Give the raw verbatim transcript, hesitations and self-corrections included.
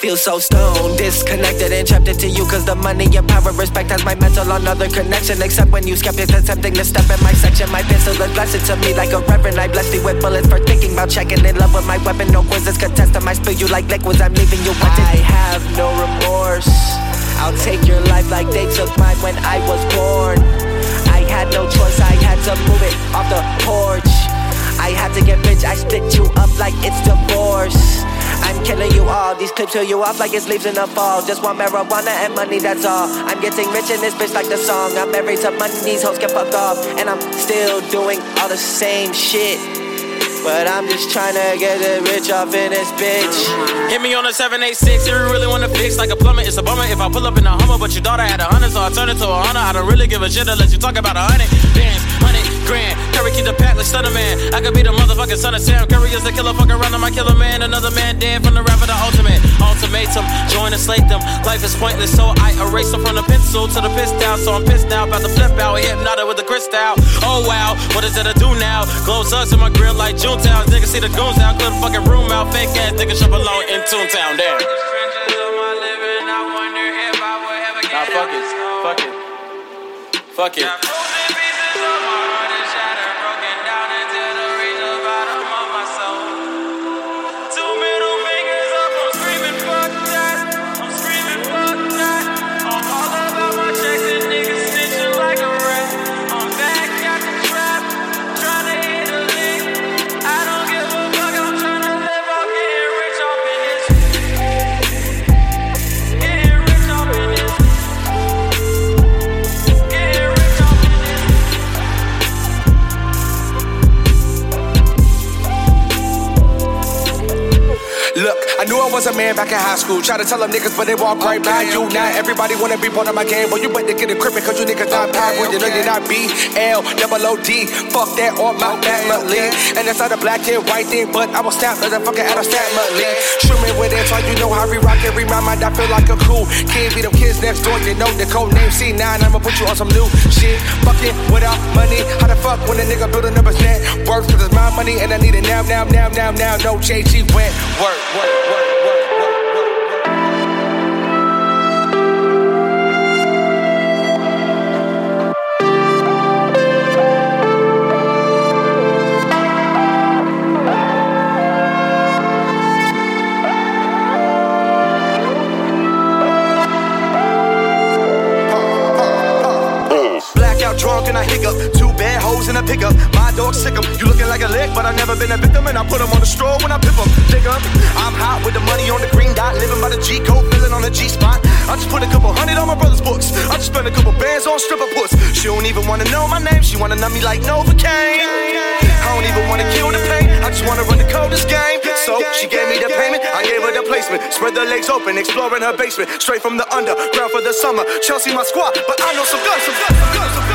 feel so stoned, disconnected and trapped into you. Cause the money and power, respect has my mental on other connection. Except when you skeptics attempting to step in my section. My pencil is blessed to me like a reverend. I bless thee with bullets for thinking about checking. In love with my weapon, no quizzes contest. I might spill you like liquids, I'm leaving you wanted. I have no remorse, I'll take your life like they took mine when I was born. I had no choice, I had to move it off the porch. I had to get rich, I split you up like it's divorce. I'm killing you all, these clips kill you off like it's leaves in the fall. Just want marijuana and money, that's all. I'm getting rich in this bitch like the song. I'm married to money, these hoes can fuck off. And I'm still doing all the same shit, but I'm just tryna get it rich off in this bitch. Hit me on a seven eight six, if you really wanna fix like a plumber, it's a bummer if I pull up in a Hummer. But your daughter had a hundred, so I turn it to a hundred. I don't really give a shit unless you talk about a hundred bands, hundred grand. Curry keep the pack like Stunner Man. I could be the motherfucking son of Sam. Curry is the killer, fuck around on my killer man. Another man dead from the rap of the ultimate. Ultimatum, join and slate them. Life is pointless, so I erase them from the pencil to the piss down. So I'm pissed now, about to flip out, hypnotic with the crystal. Oh wow, what is it to do now? Glows us in my grill like Junetown. Niggas see the goons out, clear the fucking room out. Fake ass niggas shop alone in Toontown, damn. Nah, fuck it, fuck it, fuck it. I knew I was a man back in high school. Try to tell them niggas, but they walk right by you. Now everybody wanna be part of my game. Well, you better get equipped cause you niggas not powerful. You know you're not B, L, double O D. Fuck that or my family. And that's not a black and white thing, but I was stamped as a fucking out of family. Shoot me with it, so you know how we rock every my mind. I feel like a cool kid. Be them kids next door, you know the code name C nine. I'ma put you on some new shit. Fucking without money. How the fuck when a nigga building up his net worth? Cause it's my money and I need it now, now, now, now, now. No J G went work, work, work. Drunk and I hiccup, two bad hoes in a pickup. My dog sick 'em, you looking like a lick, but I never been a victim. And I put 'em on the straw when I pip 'em. Nigga, I'm hot with the money on the green dot, living by the G code, feeling on the G spot. I just put a couple hundred on my brother's books. I just spent a couple bands on stripper puss. She don't even wanna know my name, she wanna know me like Novocaine. I don't even wanna kill the pain, I just wanna run the coldest game. So she gave me the payment, I gave her the placement. Spread the legs open, exploring her basement. Straight from the underground for the summer. Chelsea my squad, but I know some guns, some guns, some guns, some guns.